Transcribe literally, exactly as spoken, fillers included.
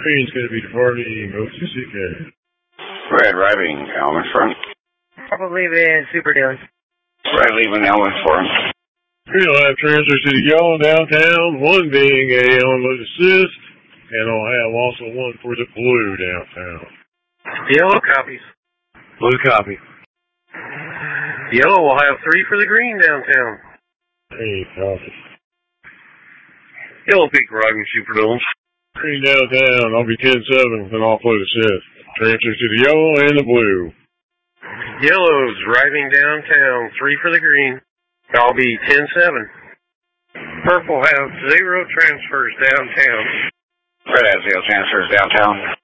Green's going to be departing O C C K. Red arriving Elmer front. Papa leaving Super Daily. Red leaving Elmer front. Green will have transfers to the yellow downtown, one being a onward assist, and I'll have also one for the blue downtown. Yellow copies. Blue copy. Yellow will have three for the green downtown. Green copy. Yellow peak arriving Super Daily. Green downtown, I'll be ten seven, and I'll float assist. Transfers to the yellow and the blue. Yellow's driving downtown, three for the green. I'll be ten seven. Purple have zero transfers downtown. Red has zero transfers downtown.